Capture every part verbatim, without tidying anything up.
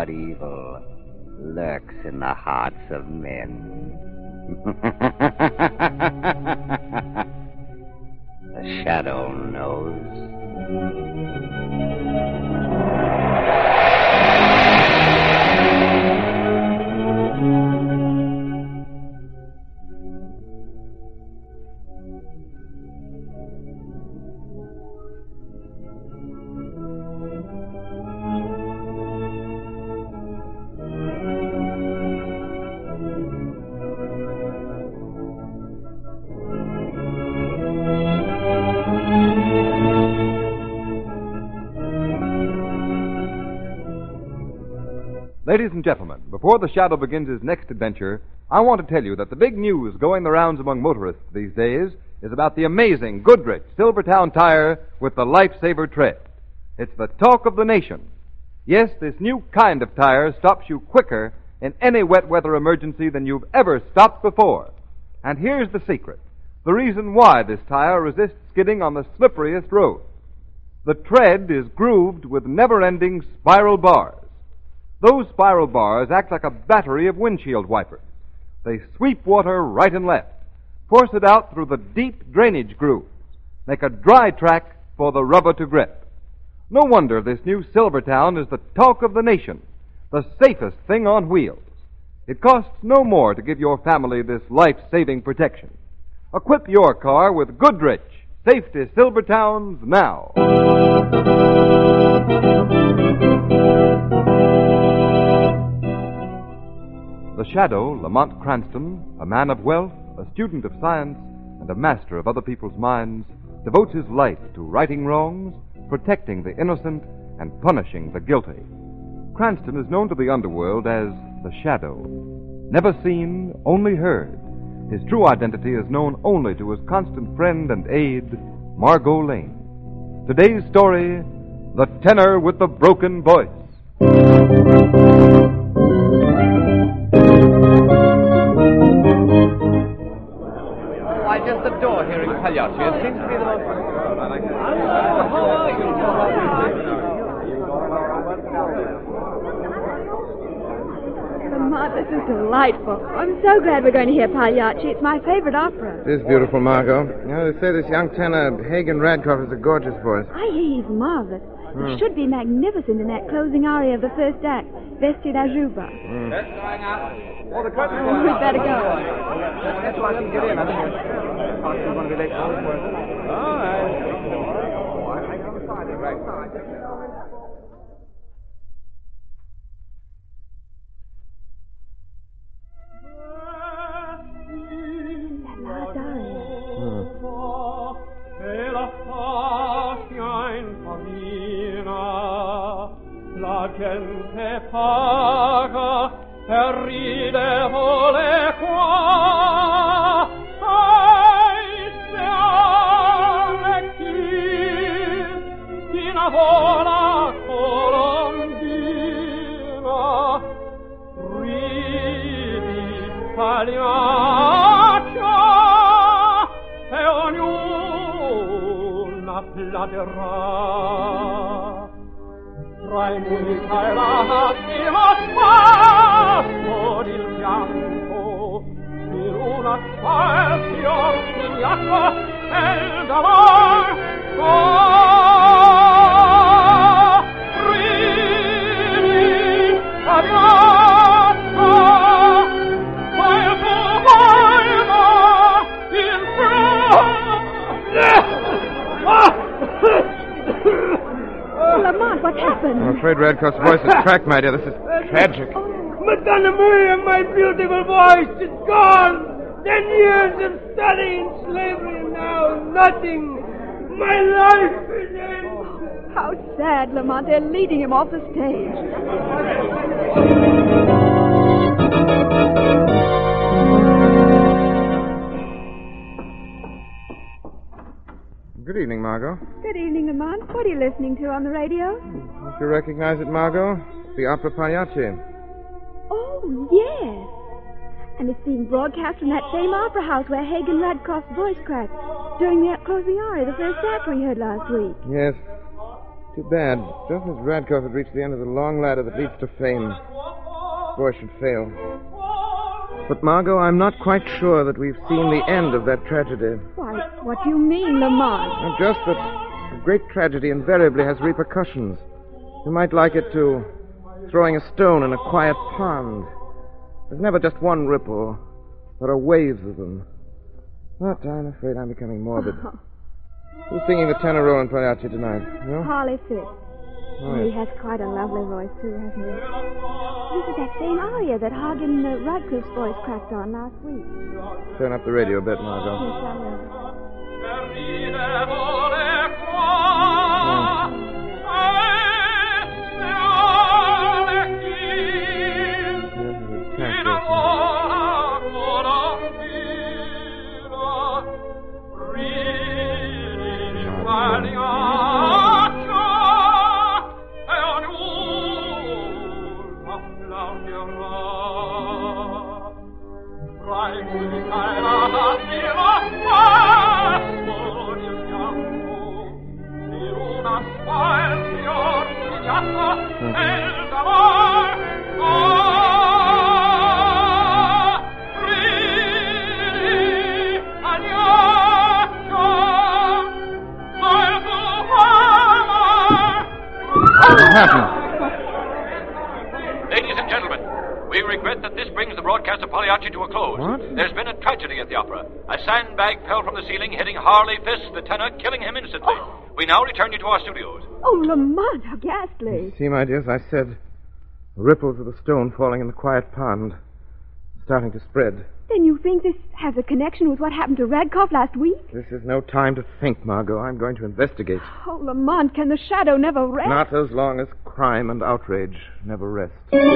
but evil lurks in the hearts of men. The shadow knows. Ladies and gentlemen, before the Shadow begins his next adventure, I want to tell you that the big news going the rounds among motorists these days is about the amazing Goodrich Silvertown tire with the Lifesaver tread. It's the talk of the nation. Yes, this new kind of tire stops you quicker in any wet weather emergency than you've ever stopped before. And here's the secret, the reason why this tire resists skidding on the slipperiest roads. The tread is grooved with never-ending spiral bars. Those spiral bars act like a battery of windshield wipers. They sweep water right and left, force it out through the deep drainage grooves, make a dry track for the rubber to grip. No wonder this new Silvertown is the talk of the nation, the safest thing on wheels. It costs no more to give your family this life-saving protection. Equip your car with Goodrich Safety Silvertowns now. The Shadow, Lamont Cranston, a man of wealth, a student of science, and a master of other people's minds, devotes his life to righting wrongs, protecting the innocent, and punishing the guilty. Cranston is known to the underworld as the Shadow. Never seen, only heard. His true identity is known only to his constant friend and aide, Margot Lane. Today's story, The Tenor with the Broken Voice. I just adore hearing Pagliacci. It seems to be the most... I like that. How are you? Lamont, this is delightful. I'm so glad we're going to hear Pagliacci. It's my favorite opera. It is beautiful, Margot. You know, they say this young tenor, Hagen Radcliffe, is a gorgeous voice. I hear he's marvelous. Hmm. He should be magnificent in that closing aria of the first act, Vesti da Juba. Hmm. Oh, the curtain. Oh, we'd better go. That's why I can get in. I think we're going to be late. All right. La gente paga per ridere qua. Ai, se chi chi lavora colombina ridi Pagliaccia e ognuna pladerà. Tra i musica e la lattima spasso il pianto in una spazio figliacqua e il d'amor oh, ridi Pagliaccia poi il tuo volmo il Lamont, what happened? I'm afraid Radcliffe's voice is cracked, my dear. This is tragic. Madonna Maria, my beautiful voice is gone. Ten years of study in slavery, and now nothing. My life is ended. How sad, Lamont. They're leading him off the stage. Good evening, Margot. Good evening, Lamont. What are you listening to on the radio? Don't you recognize it, Margot? The opera Pagliacci. Oh, yes. And it's being broadcast from that same opera house where Hagen Radcliffe's voice cracked during the closing aria, the first act we heard last week. Yes. Too bad. Just as Radcliffe had reached the end of the long ladder that leads to fame, this boy should fail. But, Margot, I'm not quite sure that we've seen the end of that tragedy. Why, what do you mean, Lamont? Just that a great tragedy invariably has repercussions. You might like it to throwing a stone in a quiet pond. There's never just one ripple. There are waves of them. But I'm afraid I'm becoming morbid. Who's singing the tenor role in Pagliacci tonight? You? Harley Fisk. Oh, He yes. has quite a lovely voice, too, hasn't he? This is that same aria that Hagen uh, Radcliffe's voice cracked on last week. Turn up the radio a bit, Margot. Yes, I will. Ladies and gentlemen, we regret that this brings the broadcast of Pagliacci to a close. What? There's been a tragedy at the opera. A sandbag fell from the ceiling, hitting Harley Fisk, the tenor, killing him instantly. Oh. We now return you to our studios. Oh, Lamont, how ghastly. See, my dears, I said ripples of the stone falling in the quiet pond, starting to spread. Then you think this has a connection with what happened to Radcliffe last week? This is no time to think, Margot. I'm going to investigate. Oh, Lamont, can the shadow never rest? Not as long as crime and outrage never rest.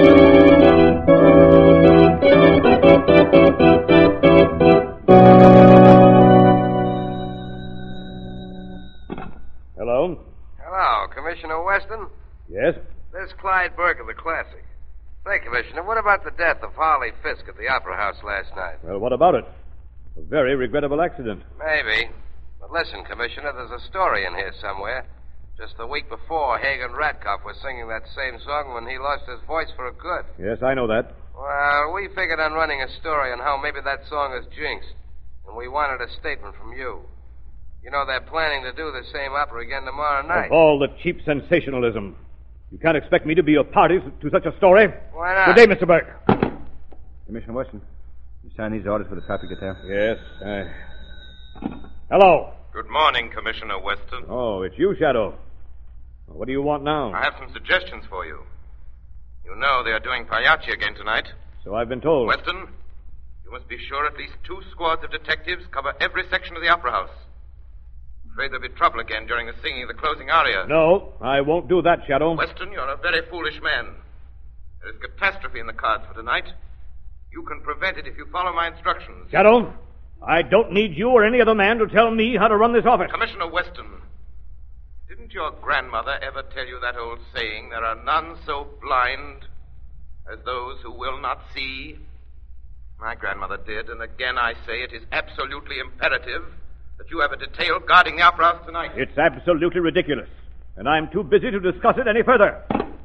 Hello? Hello, Commissioner Weston. Yes? This is Clyde Burke of the Classic. Say, Commissioner, what about the death of Harley Fisk at the Opera House last night? Well, what about it? A very regrettable accident. Maybe. But listen, Commissioner, there's a story in here somewhere. Just the week before, Hagen Radcliffe was singing that same song when he lost his voice for good. Yes, I know that. Well, we figured on running a story on how maybe that song is jinxed. And we wanted a statement from you. You know, they're planning to do the same opera again tomorrow night. Of all the cheap sensationalism. You can't expect me to be a party to such a story. Why not? Good day, Mister Burke. Commissioner Weston, you sign these orders for the traffic detail? Yes, I... Hello. Good morning, Commissioner Weston. Oh, it's you, Shadow. What do you want now? I have some suggestions for you. You know they are doing Pagliacci again tonight. So I've been told. Weston, you must be sure at least two squads of detectives cover every section of the Opera House. Afraid there'll be trouble again during the singing of the closing aria. No, I won't do that, Shadow. Weston, you're a very foolish man. There is catastrophe in the cards for tonight. You can prevent it if you follow my instructions. Shadow, I don't need you or any other man to tell me how to run this office. Commissioner Weston, didn't your grandmother ever tell you that old saying, there are none so blind as those who will not see? My grandmother did, and again I say it is absolutely imperative that you have a detail guarding the Opera House tonight. It's absolutely ridiculous, and I'm too busy to discuss it any further.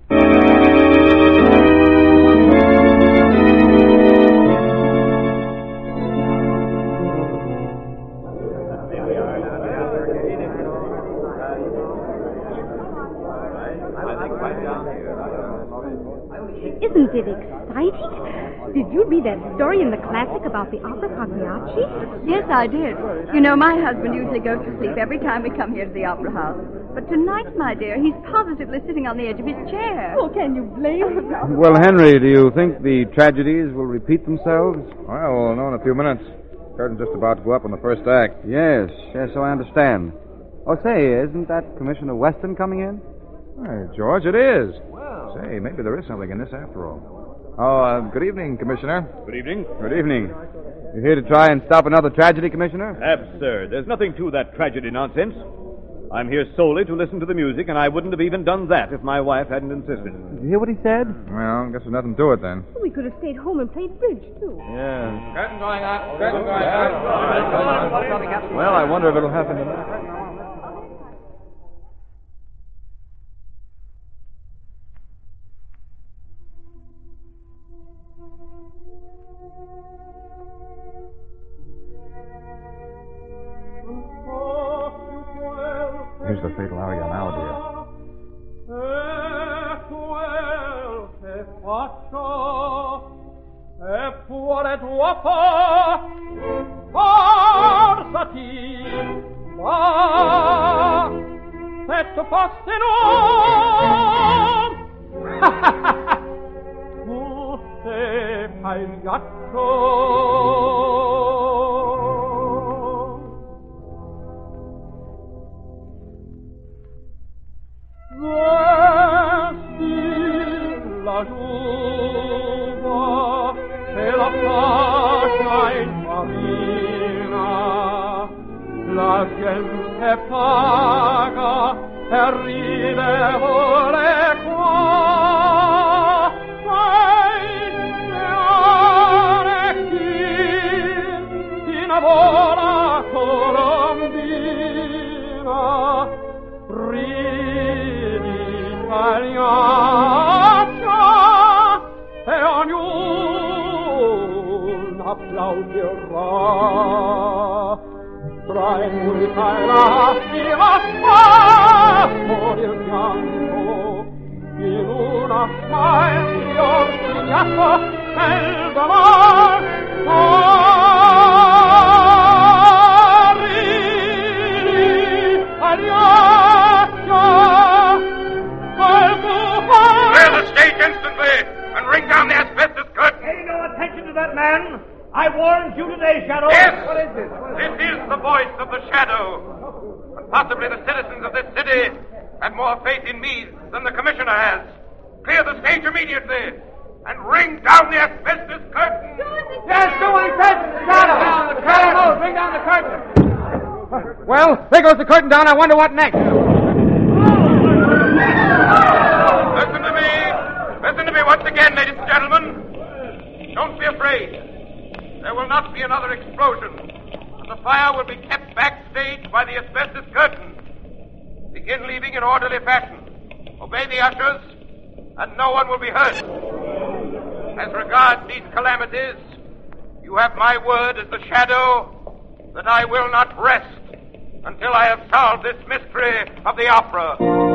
Isn't it exciting? Did you read that story in the Classic about the opera Pagliacci? Yes, I did. You know, my husband usually goes to sleep every time we come here to the Opera House. But tonight, my dear, he's positively sitting on the edge of his chair. Oh, can you blame him? Well, Henry, do you think the tragedies will repeat themselves? Well, we'll know in a few minutes. Curtain's just about to go up on the first act. Yes, yes, so I understand. Oh, say, isn't that Commissioner Weston coming in? Hey, George, it is. Well. Say, maybe there is something in this after all. Oh, uh, good evening, Commissioner. Good evening. Good evening. You here to try and stop another tragedy, Commissioner? Absurd. There's nothing to that tragedy nonsense. I'm here solely to listen to the music, and I wouldn't have even done that if my wife hadn't insisted. Did you hear what he said? Well, I guess there's nothing to it then. We could have stayed home and played bridge, too. Yeah. Curtain going up. Curtain going up. Well, I wonder if it'll happen tonight. the fatal aria now, dear. E quel che faccio è cuore d'uopo, forzati, va, se tu fossi non, tu sei pagliaccio. Vesti la giuva e la fascia in farina, la gente paga e ride ore qua. Ehi, signore, chi ti innamora colombina, ridi pagliaccia e ognuno applaudirà. Tra i multa e la stima spazio del pianto, in una smile io sognato nel dolor. Ah, ridi pagliaccia. Clear the stage instantly and ring down the asbestos curtain. Pay no attention to that man. I warned you today, Shadow. Yes. What is this? What is This is the voice of the Shadow. And possibly the citizens of this city have more faith in me than the commissioner has. Clear the stage immediately and ring down the asbestos curtain. Yes, do what he says. Shadow. Shadow, bring down the curtain. Well, there goes the curtain down. I wonder what next. Listen to me. Listen to me once again, ladies and gentlemen. Don't be afraid. There will not be another explosion. And the fire will be kept backstage by the asbestos curtain. Begin leaving in orderly fashion. Obey the ushers, and no one will be hurt. As regards these calamities, you have my word as the Shadow that I will not rest until I have solved this mystery of the opera.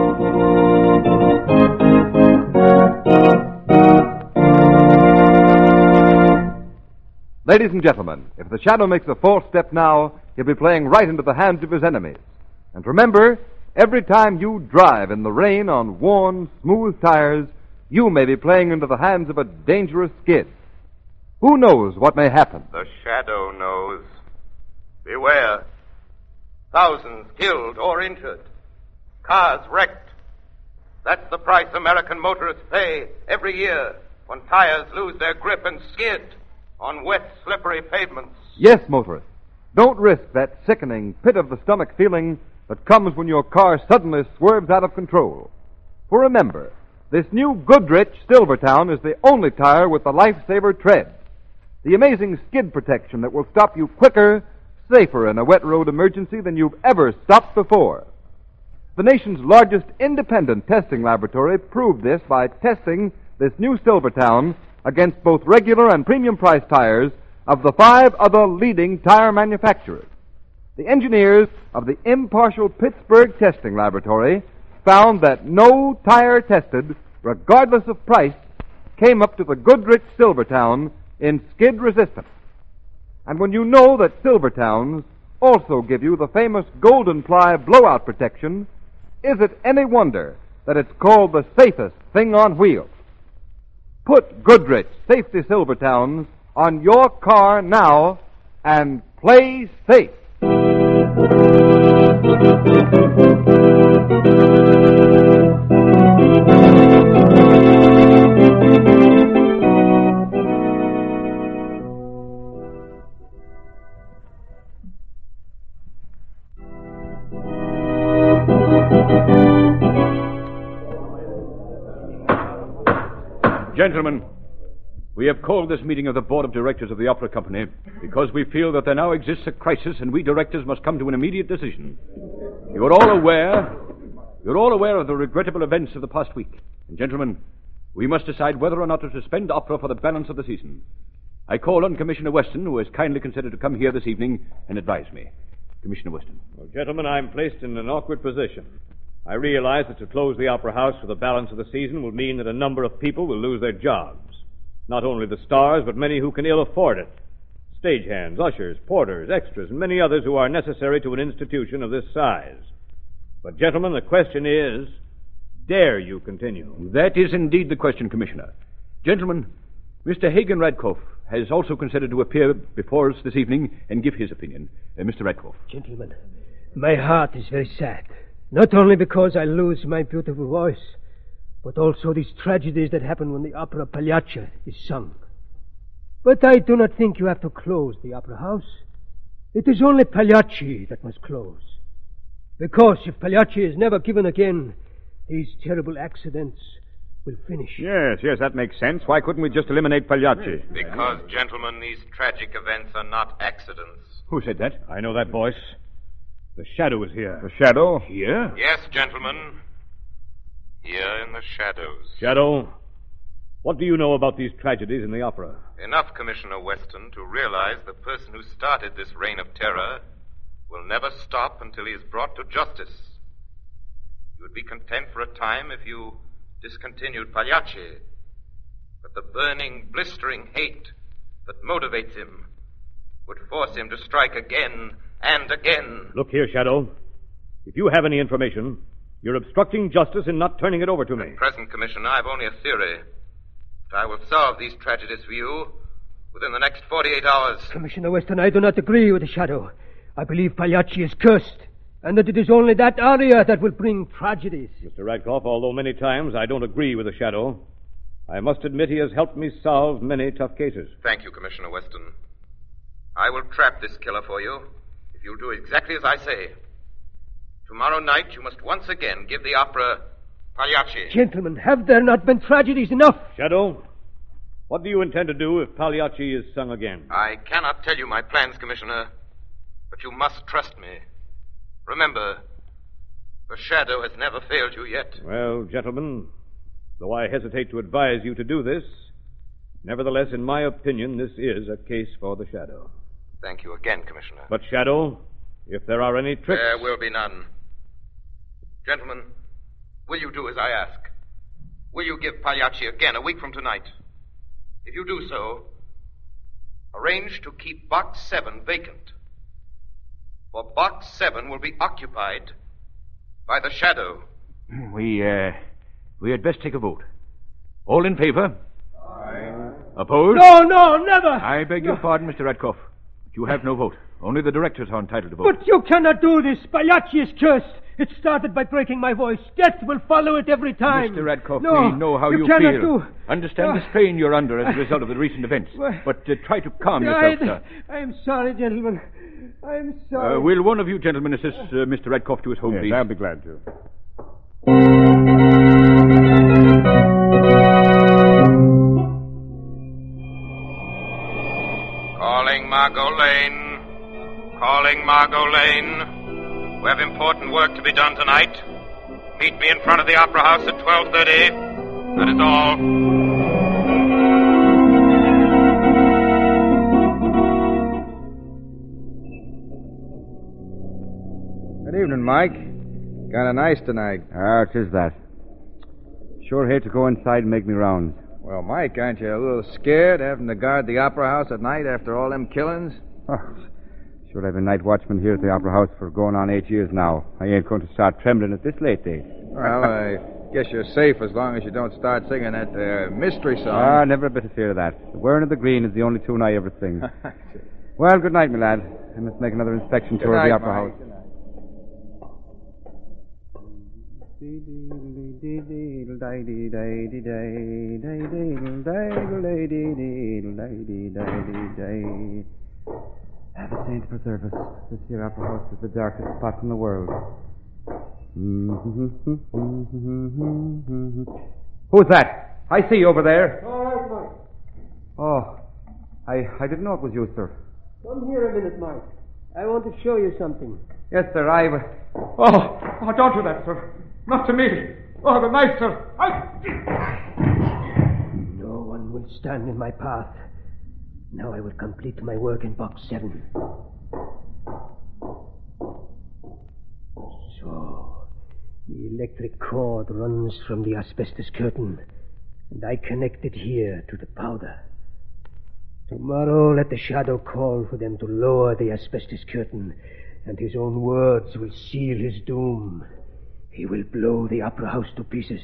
Ladies and gentlemen, if the Shadow makes a false step now, he'll be playing right into the hands of his enemies. And remember, every time you drive in the rain on worn, smooth tires, you may be playing into the hands of a dangerous skid. Who knows what may happen? The Shadow knows. Beware. Thousands killed or injured. Cars wrecked. That's the price American motorists pay every year when tires lose their grip and skid on wet, slippery pavements. Yes, motorists. Don't risk that sickening, pit-of-the-stomach feeling that comes when your car suddenly swerves out of control. For remember, this new Goodrich Silvertown is the only tire with the Lifesaver tread, the amazing skid protection that will stop you quicker, safer in a wet road emergency than you've ever stopped before. The nation's largest independent testing laboratory proved this by testing this new Silvertown against both regular and premium price tires of the five other leading tire manufacturers. The engineers of the impartial Pittsburgh Testing Laboratory found that no tire tested, regardless of price, came up to the Goodrich Silvertown in skid resistance. And when you know that Silvertowns also give you the famous Golden Ply blowout protection, is it any wonder that it's called the safest thing on wheels? Put Goodrich Safety Silvertowns on your car now and play safe. Gentlemen, we have called this meeting of the Board of Directors of the Opera Company because we feel that there now exists a crisis and we directors must come to an immediate decision. You are all aware, you're all aware of the regrettable events of the past week. And gentlemen, we must decide whether or not to suspend opera for the balance of the season. I call on Commissioner Weston, who has kindly consented to come here this evening and advise me. Commissioner Weston. Well, gentlemen, I'm placed in an awkward position. I realize that to close the Opera House for the balance of the season will mean that a number of people will lose their jobs. Not only the stars, but many who can ill afford it. Stagehands, ushers, porters, extras, and many others who are necessary to an institution of this size. But, gentlemen, the question is, dare you continue? That is indeed the question, Commissioner. Gentlemen, Mister Hagen Radcliffe has also considered to appear before us this evening and give his opinion. Uh, Mister Radcliffe. Gentlemen, my heart is very sad. Not only because I lose my beautiful voice, but also these tragedies that happen when the opera Pagliacci is sung. But I do not think you have to close the opera house. It is only Pagliacci that must close. Because if Pagliacci is never given again, these terrible accidents will finish. Yes, yes, that makes sense. Why couldn't we just eliminate Pagliacci? Because, gentlemen, these tragic events are not accidents. Who said that? I know that voice. The Shadow is here. The Shadow? Here? Yes, gentlemen. Here in the shadows. Shadow, what do you know about these tragedies in the opera? Enough, Commissioner Weston, to realize the person who started this reign of terror will never stop until he is brought to justice. You would be content for a time if you discontinued Pagliacci. But the burning, blistering hate that motivates him would force him to strike again and again. Look here, Shadow. If you have any information, you're obstructing justice in not turning it over to me. At present, Commissioner, I've only a theory. But I will solve these tragedies for you within the next forty-eight hours. Commissioner Weston, I do not agree with the Shadow. I believe Pagliacci is cursed, and that it is only that aria that will bring tragedies. Mister Radcliffe, although many times I don't agree with the Shadow, I must admit he has helped me solve many tough cases. Thank you, Commissioner Weston. I will trap this killer for you if you'll do exactly as I say. Tomorrow night you must once again give the opera Pagliacci. Gentlemen, have there not been tragedies enough? Shadow, what do you intend to do if Pagliacci is sung again? I cannot tell you my plans, Commissioner, but you must trust me. Remember, the Shadow has never failed you yet. Well, gentlemen, though I hesitate to advise you to do this, nevertheless, in my opinion, this is a case for the Shadow. Thank you again, Commissioner. But, Shadow, if there are any tricks... There will be none. Gentlemen, will you do as I ask? Will you give Pagliacci again a week from tonight? If you do so, arrange to keep Box seven vacant. For Box seven will be occupied by the Shadow. We, uh, we had best take a vote. All in favor? Aye. Opposed? No, no, never! I beg no. your pardon, Mister Radcliffe. You have no vote. Only the directors are entitled to vote. But you cannot do this. Pagliacci is cursed. It started by breaking my voice. Death will follow it every time. Mister Radcliffe, no, we know how you, you cannot feel. Do. Understand uh, the strain you're under as a result of the recent events. Well, but uh, try to calm I, yourself, sir. I'm sorry, gentlemen. I'm sorry. Uh, will one of you gentlemen assist uh, Mister Radcliffe to his home, yes, please? I'll be glad to. Calling Margot Lane. Calling Margot Lane. We have important work to be done tonight. Meet me in front of the Opera House at twelve thirty. That is all. Good evening, Mike. Kind of nice tonight. Ah, it is that. Sure hate to go inside and make me rounds. Well, Mike, aren't you a little scared having to guard the Opera House at night after all them killings? Oh, sure, I've been night watchman here at the Opera House for going on eight years now. I ain't going to start trembling at this late date. Well, I guess you're safe as long as you don't start singing that uh, mystery song. Ah, never a bit of fear of that. The Wearing of the Green is the only tune I ever sing. Well, good night, my lad. I must make another inspection tour of the Opera House. Have a saint preserve us. This here Opera House is the darkest spot in the world. Who's that? I see you over there. All right, Mike. Oh, I I didn't know it was you, sir. Come here a minute, Mike. I want to show you something. Yes, sir, I... Oh, oh, don't do that, sir. Not to me. Oh, the knife, sir. I... No one will stand in my path. Now I will complete my work in Box seven. electric cord runs from the asbestos curtain, and I connect it here to the powder. Tomorrow, let the Shadow call for them to lower the asbestos curtain, and his own words will seal his doom. He will blow the Opera House to pieces.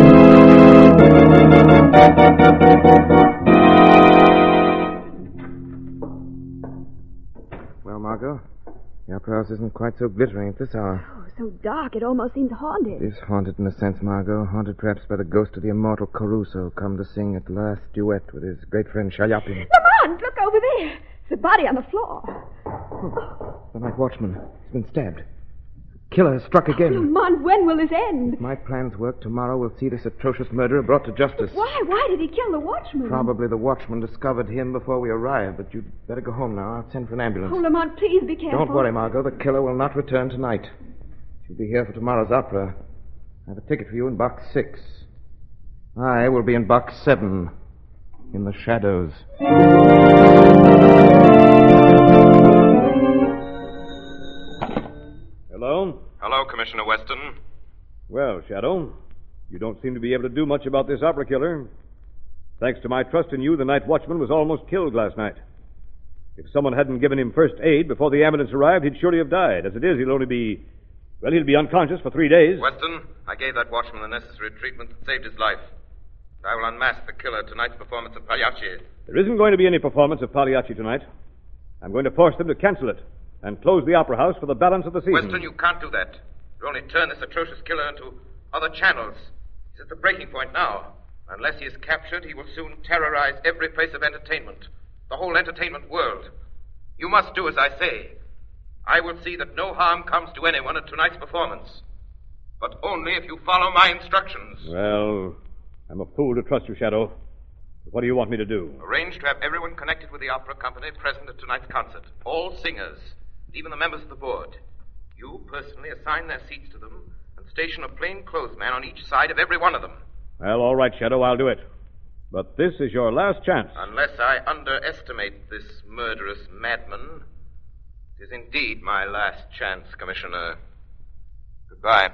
Well, Margot, the Opera House isn't quite so glittering at this hour. Oh, so dark it almost seems haunted. It is haunted in a sense, Margot. Haunted perhaps by the ghost of the immortal Caruso, come to sing at last duet with his great friend Shaliapin. Lamont, look over there. It's a body on the floor. Oh, the night watchman. He's been stabbed. Killer has struck again. Oh, Lamont, when will this end? If my plans work, tomorrow we'll see this atrocious murderer brought to justice. Why? Why did he kill the watchman? Probably the watchman discovered him before we arrived, but you'd better go home now. I'll send for an ambulance. Oh, Lamont, please be careful. Don't worry, Margot. The killer will not return tonight. She'll be here for tomorrow's opera. I have a ticket for you in box six. I will be in box seven, in the shadows. Hello? Hello, Commissioner Weston. Well, Shadow, you don't seem to be able to do much about this opera killer. Thanks to my trust in you, the night watchman was almost killed last night. If someone hadn't given him first aid before the ambulance arrived, he'd surely have died. As it is, he'll only be... Well, he'll be unconscious for three days. Weston, I gave that watchman the necessary treatment that saved his life. I will unmask the killer at tonight's performance at Pagliacci. There isn't going to be any performance of Pagliacci tonight. I'm going to force them to cancel it and close the Opera House for the balance of the season. Weston, you can't do that. You only turn this atrocious killer into other channels. He's at the breaking point now. Unless he is captured, he will soon terrorize every place of entertainment, the whole entertainment world. You must do as I say. I will see that no harm comes to anyone at tonight's performance. But only if you follow my instructions. Well, I'm a fool to trust you, Shadow. But what do you want me to do? Arrange to have everyone connected with the opera company present at tonight's concert. All singers, even the members of the board. You personally assign their seats to them and station a plainclothes man on each side of every one of them. Well, all right, Shadow, I'll do it. But this is your last chance. Unless I underestimate this murderous madman, it is indeed my last chance, Commissioner. Goodbye.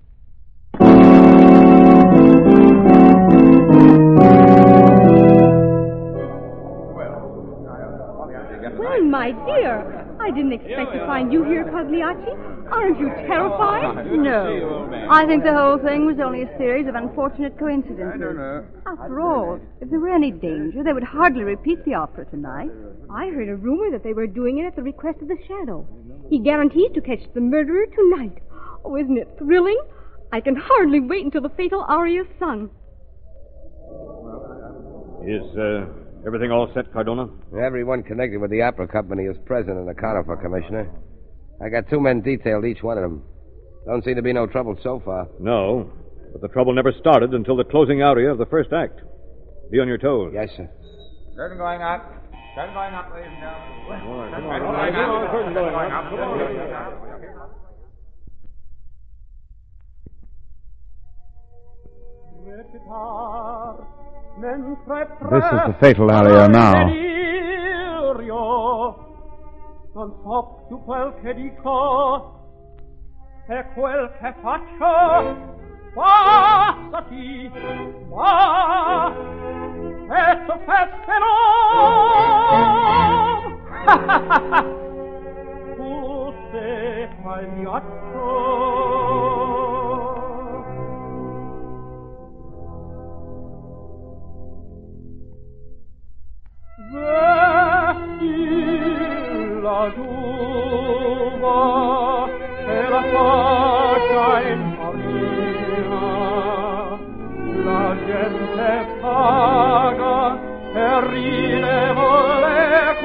Well, my dear, I didn't expect to find you here, Pagliacci. Aren't you terrified? No. I think the whole thing was only a series of unfortunate coincidences. After all, if there were any danger, they would hardly repeat the opera tonight. I heard a rumor that they were doing it at the request of the Shadow. He guarantees to catch the murderer tonight. Oh, isn't it thrilling? I can hardly wait until the fatal aria is sung. Is, uh... everything all set, Cardona? Everyone connected with the opera company is present and accounted for, Commissioner. I got two men detailed, each one of them. Don't seem to be no trouble so far. No, but the trouble never started until the closing aria of the first act. Be on your toes. Yes, sir. Curtain going up. Curtain going up, ladies and gentlemen. All right, come on. Curtain going up. This is the fatal aria now. Non so più quel che dico e quel che faccio. Passati, va, e tu fettelo. Tu sei Pagliaccio. La giuva e la faccia in farina, la gente paga e ride volle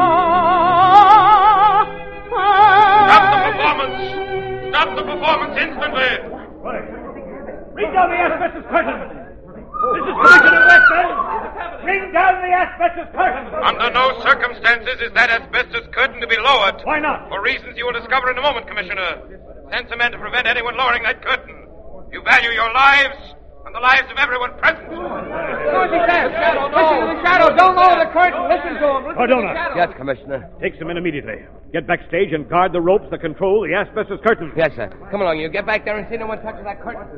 qua. Stop the performance! Stop the performance instantly! Bring down the asbestos curtain! This is Commissioner Weston! Bring down the asbestos curtain! Under no circumstances is that asbestos curtain to be lowered. Why not? For reasons you will discover in a moment, Commissioner. Send some men to prevent anyone lowering that curtain. If you value your lives, and the lives of everyone present. Who's he says? Shadow, no. Listen to the Shadow. Don't lower the curtain. Listen to him. Listen Cardona. to the Shadow. Yes, Commissioner. Take some men immediately. Get backstage and guard the ropes that control the asbestos curtain. Yes, sir. Come along, you. Get back there and see no one touches that curtain.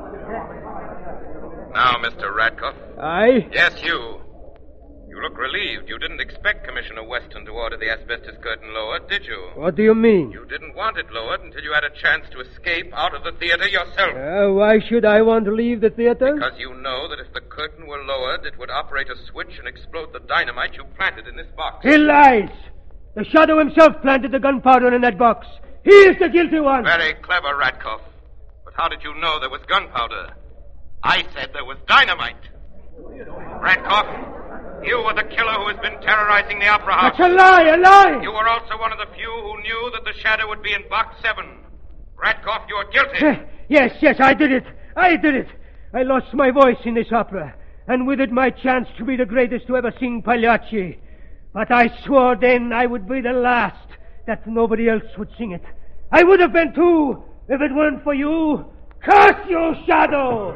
Now, Mister Radcliffe. Aye? Yes, you. You look relieved. You didn't expect Commissioner Weston to order the asbestos curtain lowered, did you? What do you mean? You didn't want it lowered until you had a chance to escape out of the theater yourself. Uh, why should I want to leave the theater? Because you know that if the curtain were lowered, it would operate a switch and explode the dynamite you planted in this box. He lies! The Shadow himself planted the gunpowder in that box. He is the guilty one. Very clever, Radcliffe. But how did you know there was gunpowder? I said there was dynamite. Radcliffe, you were the killer who has been terrorizing the Opera House. That's a lie, a lie! You were also one of the few who knew that the Shadow would be in box seven. Radcliffe, you are guilty. Yes, yes, I did it. I did it. I lost my voice in this opera, and with it my chance to be the greatest to ever sing Pagliacci. But I swore then I would be the last, that nobody else would sing it. I would have been too, if it weren't for you. Curse you, Shadow!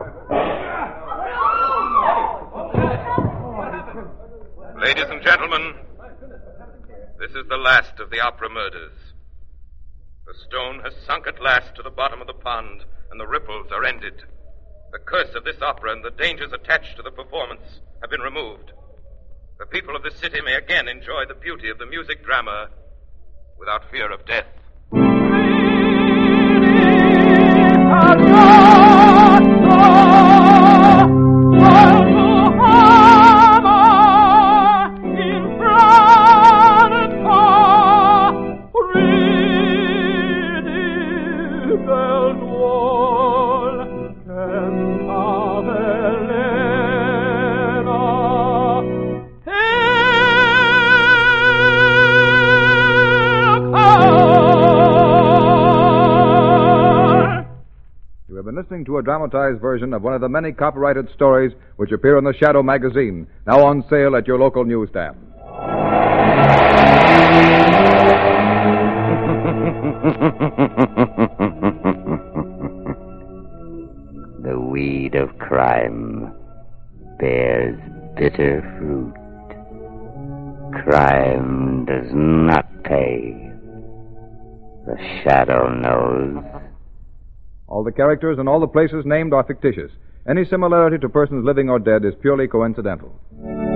Ladies and gentlemen, this is the last of the opera murders. The stone has sunk at last to the bottom of the pond, and the ripples are ended. The curse of this opera and the dangers attached to the performance have been removed. The people of this city may again enjoy the beauty of the music drama without fear of death. Listening to a dramatized version of one of the many copyrighted stories which appear in the Shadow magazine, now on sale at your local newsstand. The weed of crime bears bitter fruit. Crime does not pay. The Shadow knows. All the characters and all the places named are fictitious. Any similarity to persons living or dead is purely coincidental.